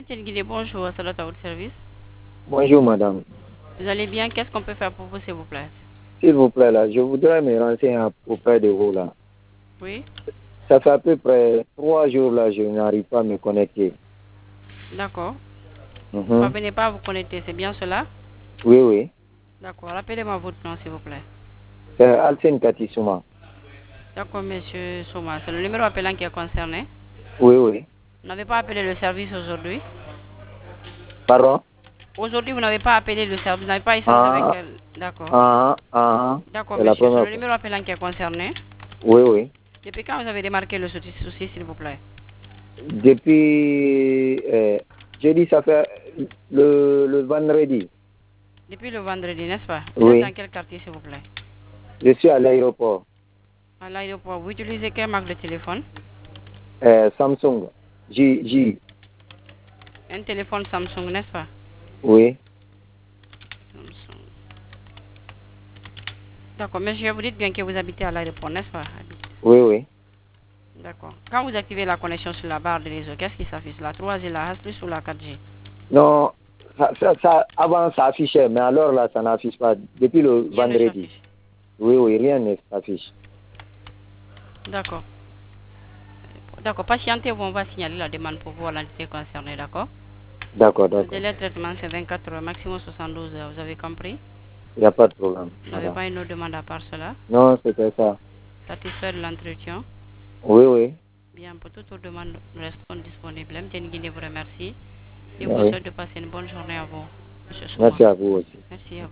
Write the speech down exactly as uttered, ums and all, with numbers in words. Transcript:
Guinée, bonjour, à à votre service. Bonjour madame. Vous allez bien? Qu'est-ce qu'on peut faire pour vous, s'il vous plaît? S'il vous plaît, là, je voudrais me renseigner auprès de vous là. Oui. Ça fait à peu près trois jours là, je n'arrive pas à me connecter. D'accord. Mm Vous ne -hmm. parvenez pas à vous connecter, c'est bien cela? Oui, oui. D'accord. Rappelez-moi votre nom, s'il vous plaît. C'est Alcine Katissouma. D'accord, monsieur Souma. C'est le numéro appelant qui est concerné. Oui, oui. Vous n'avez pas appelé le service aujourd'hui? Pardon? Aujourd'hui, vous n'avez pas appelé le service, vous n'avez pas échangé avec Ah, elle. D'accord. ah, ah. D'accord, C'est la monsieur. C'est première le fois. numéro appelant qui est concerné. Oui, oui. Depuis quand vous avez remarqué le souci, souci, s'il vous plaît? Depuis, euh, j'ai dit ça fait le, le vendredi. Depuis le vendredi, n'est-ce pas? Vous êtes dans Oui. quel quartier, s'il vous plaît? Je suis à l'aéroport. À l'aéroport. Vous utilisez quelle marque de téléphone? Euh, Samsung. J, J. Un téléphone Samsung, n'est-ce pas? Oui. Samsung. D'accord, monsieur, vous dites bien que vous habitez à l'aéroport, n'est-ce pas? Oui, oui. D'accord. Quand vous activez la connexion sur la barre de réseau, qu'est-ce qui s'affiche? La trois G, la H plus ou la quatre G? Non, ça, ça, ça- avant ça affichait, mais alors là, ça n'affiche pas. Depuis le Rien ne vendredi. s'affiche. Oui, oui, rien ne s'affiche. D'accord. D'accord, patientez-vous, on va signaler la demande pour voir l'entité concernée, d'accord? D'accord, Le d'accord. délai de traitement, c'est vingt-quatre heures, maximum soixante-douze heures, vous avez compris? Il n'y a pas de problème, Vous n'avez madame. pas une autre demande à part cela? Non, c'était ça. Satisfait de l'entretien? Oui, oui. Bien, pour toute autre demande, nous restons disponibles. M T N Guinée vous remercie et vous Oui. souhaite de passer une bonne journée à vous, monsieur Souma. Merci à vous aussi. Merci à vous.